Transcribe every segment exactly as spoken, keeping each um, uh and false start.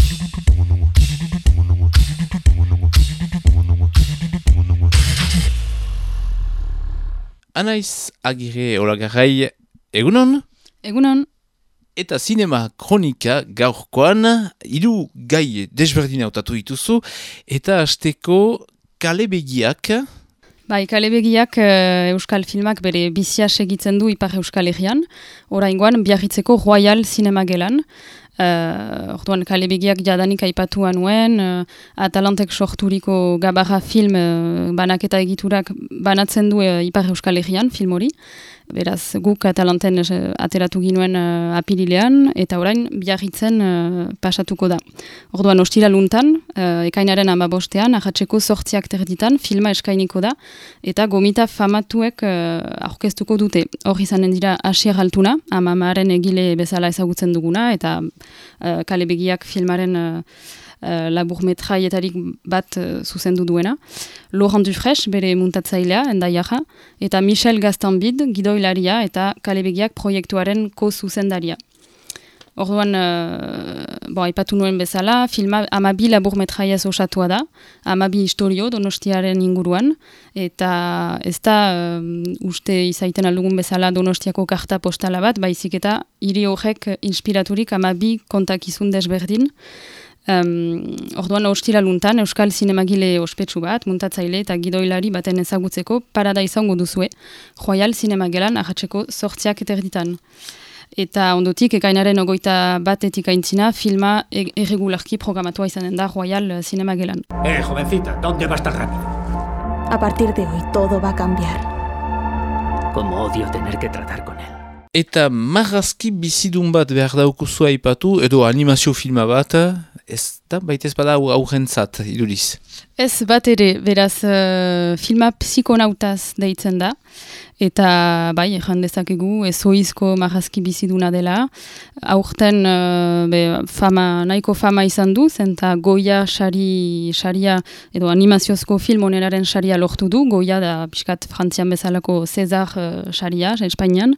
Anaiz Agirre Olagarrai, egunon? Egunon. Eta zinema kronika gaurkoan, hiru gai desberdin hautatu dituzu, eta hasteko Kale Begiak. Bai, Kale Begiak uh, euskal filmak bere bizia segitzen du Ipar Euskal Herrian, oraingoan Biarritzeko Royal Cinema Gelan. Uh, orduan Kale Begiak jadanik aipatua nuen, uh, Atalantek sorturiko Gabarra film uh, banaketa egiturak banatzen du uh, Ipar Euskal Herrian film hori. Beraz, guk Atalanten uh, ateratu ginuen uh, apirilean, eta orain Biarritzen uh, pasatuko da. Orduan ostira luntan, uh, ekainaren amabostean, ahatzeko sortziak terditan, filma eskainiko da, eta gomita famatuek uh, aurkeztuko dute. Hor izanen dira Asier Altuna, amamaren egile bezala ezagutzen duguna, eta uh, Kale Begiak filmaren uh, Uh, laburmetraietarik bat uh, zuzendu duena. Laurent Dufresh, bere muntatzailea, endaiaja, eta Michel Gastambide, gidoilaria eta Kale Begiak proiektuaren ko-zuzendaria. Orduan, uh, bo, aipatu nuen bezala, filma amabi laburmetraiaz osatua da, amabi historio Donostiaren inguruan, eta ez da um, uste izaiten aldugun bezala Donostiako karta postala bat, baizik eta hiri horrek inspiraturik amabi kontakizun desberdin. Um, orduan ostira luntan euskal zinemagile ospetsu bat, muntatzaile eta gidoilari baten ezagutzeko parada izango duzue, Royal Cinema Gelan ahatzeko sortziak eterditan. Eta ondotik ekainaren ogoita batetik aintzina filma e- erregularki programatua izanen da Royal Cinema Gelan. Eh, jovencita, ¿dónde vas tan rápido? A partir de hoy todo va a cambiar. Como odio tener que tratar con él. Eta marrazki bizidun bat behar daukuzua aipatu, edo animazio filma bat, ez da, baita ez bada aurrentzat, iduriz. Ez bat ere, beraz, uh, filma psikonautaz deitzen da, eta bai, ejan dezakegu, ezoizko marrazki biziduna dela, aurten uh, be, fama, nahiko fama izan du, zenta Goya sari, saria, edo animaziozko film oneraren saria lortu du, Goya da pixkat Frantzian bezalako César uh, saria, Espainian.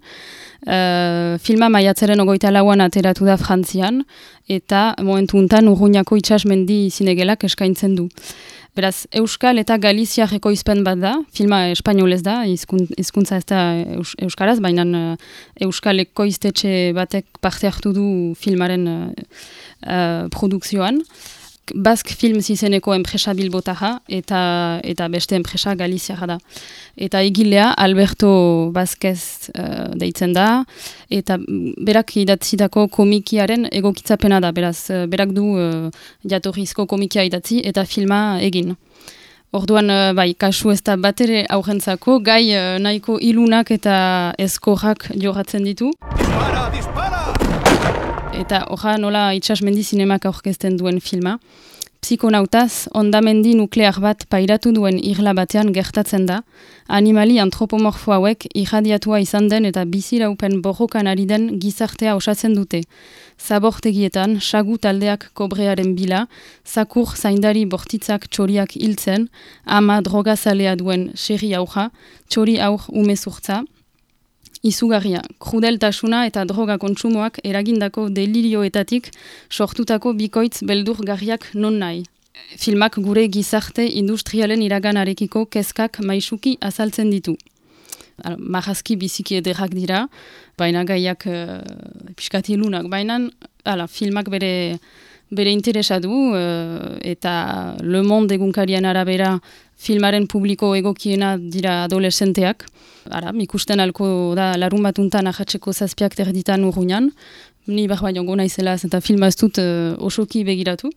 Uh, filma maiatzaren ogoita lauan ateratu da Frantzian, eta momentu untan Urruñako itsasmendi zinegelak eskaintzen du. Beraz, Euskal eta Galiziak ekoizpen bat da, filma espainolez da, hizkuntza ez da eus, Euskaraz, baina uh, Euskal ekoiztetxe batek parte hartu du filmaren uh, uh, produkzioan. Bask Films izeneko enpresa bilbotaja eta eta beste enpresa Galiziara da. Eta egilea Alberto Vázquez uh, deitzen da, eta berak idatzitako komikiaren egokitzapena da, beraz, uh, berak du uh, jatorrizko komikia idatzi eta filma egin. Orduan, uh, bai, kasu ez da batere aurrentzako, gai uh, nahiko ilunak eta eskorrak joratzen ditu. Dispara, dispara! Eta hoja nola itsasmendi zinemak aurkezten duen filma. Psikonautaz, ondamendi nuklear bat pairatu duen irla batean gertatzen da, animali antropomorfo hauek irradiatua izan den eta biziraupen borrokan ari den gizartea osatzen dute. Zabortegietan, sagu taldeak kobrearen bila, zakur zaindari bortitzak txoriak hiltzen, ama drogazalea duen xerri auja, txori aur umezurtza, izugarria, krudeltasuna eta droga kontsumoak eragindako delirioetatik sortutako bikoitz beldurgarriak non nahi. Filmak gure gizarte industrialen iraganarekiko kezkak maisuki azaltzen ditu. Marrazki biziki ederrak dira, baina gaiak uh, piskati lunak, baina ala, filmak bere, bere interesa du, uh, eta Le Monde egunkarian arabera filmaren publiko egokiena dira adolescenteak. Ara, ikusten alko da larun batuntan ahatzeko zazpiak terditan Urruñan. Ni behar jongo naizela eta filma ez dut uh, osoki begiratu.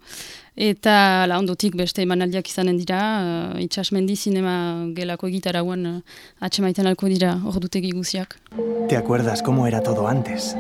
Eta la ondotik beste emanaldiak izanen dira, uh, itsasmendi zinema gelako egitarauan uh, atxemaiten alko dira ordutegi guziak. ¿Te acuerdas cómo era todo antes?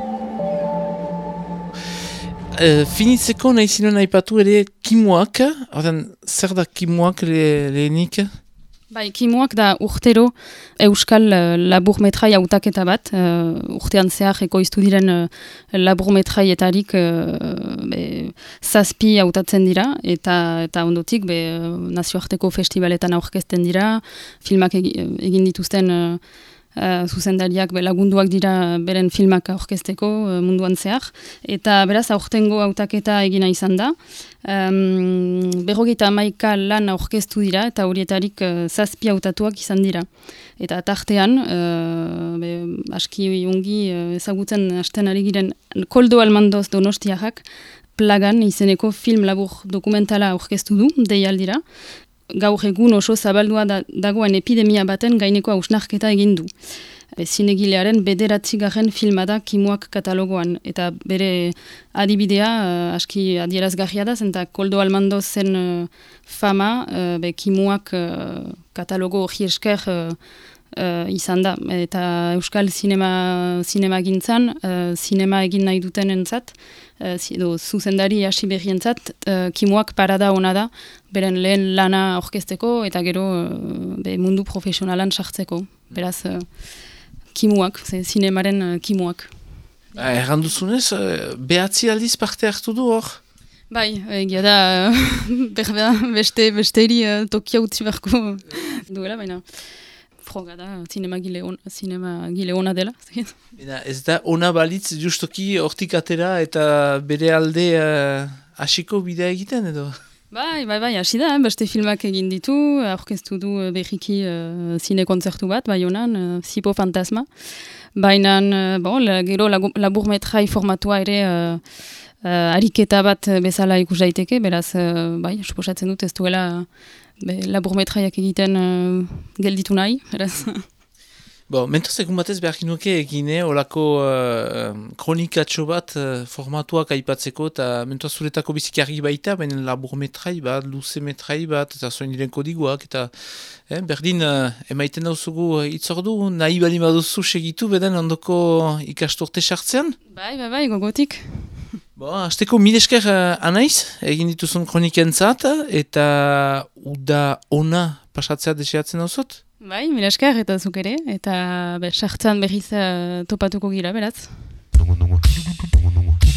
Uh, finitzeko nahi zinen aipatu ere kimuak, ordan, zer da kimuak le, lehenik? Bai, kimuak da urtero euskal uh, laburmetrai hautaketa bat, uh, urtean zehar ekoiztu diren uh, laburmetraietarik uh, be, zazpi hautatzen dira, eta, eta ondotik be, uh, nazioarteko festivaletan aurkezten dira, filmak egi, egin dituzten uh, Uh, zuzendariak be, lagunduak dira beren filmak aurkezteko uh, munduan zehar. Eta beraz, aurtengo hautaketa egina izan da. Um, berrogeita hamaika lan aurkeztu dira eta horietarik uh, zazpi hautatuak izan dira. Eta tartean, uh, be, aski ongi uh, ezagutzen hasten ari giren Koldo Almandoz Donostiarrak Plagan izeneko film labur dokumentala aurkeztu du, deialdira. Gaur egun oso zabaldua da, dagoen epidemia baten gaineko hausnarketa egin du. E, zinegilearen bederatzigarren filma da Kimuak katalogoan, eta bere adibidea uh, aski adierazgarria da, zenta Koldo Almandoz zen uh, fama, uh, be Kimuak uh, katalogo hori esker uh, uh, izan da. Eta euskal sinema, sinema gintzan, uh, sinema egin nahi duten entzat, uh, do, zuzendari hasi berrientzat, uh, Kimuak parada ona da, beren lehen lana orkesteko eta gero uh, be, mundu profesionalan sartzeko. Beraz, uh, Kimuak, ze, zinemaren uh, Kimuak. Erranduzunez, uh, behatzi aldiz parte hartu du hor? Bai, egia da, berbea, beste, besteri uh, tokia utzi beharko duela, baina froga da, zinema gile, on, zinema gile ona dela. Ena, ez da ona balitz justoki hortik atera eta bere alde uh, hasiko bidea egiten edo? Bai, bai, bai, hasi da, beste filmak egin ditu, aurkeztu du berriki uh, zine kontzertu bat, bai honan, uh, Zipo Fantasma. Baina, uh, bon, la, gero labur metrai formatua ere uh, uh, ariketa bat bezala ikus daiteke, beraz, uh, bai, suposatzen dut ez duela be, labur metraiak egiten uh, gelditu nahi, beraz. Bo, mentoz egun batez behar nuke egine, olako uh, kronikatxo bat uh, formatuak aipatzeko, eta mentoz zuretako bizikarri baita, baina labur metrai bat, luze metrai bat, eta zoin diren kodiguak, eta eh, berdin uh, emaiten dauzugu uh, itzordu, nahi bali baduzu segitu, beden ondoko ikastorte sartzean? Bai, bai, bai, gogotik. Bo, azteko mil esker uh, anaiz, egin dituzun kronikentzat, eta uda ona pasatzea deseatzen dauzut? Bai, mila esker eta zuk ere, eta sartzan berriz uh, topatuko gira, beraz.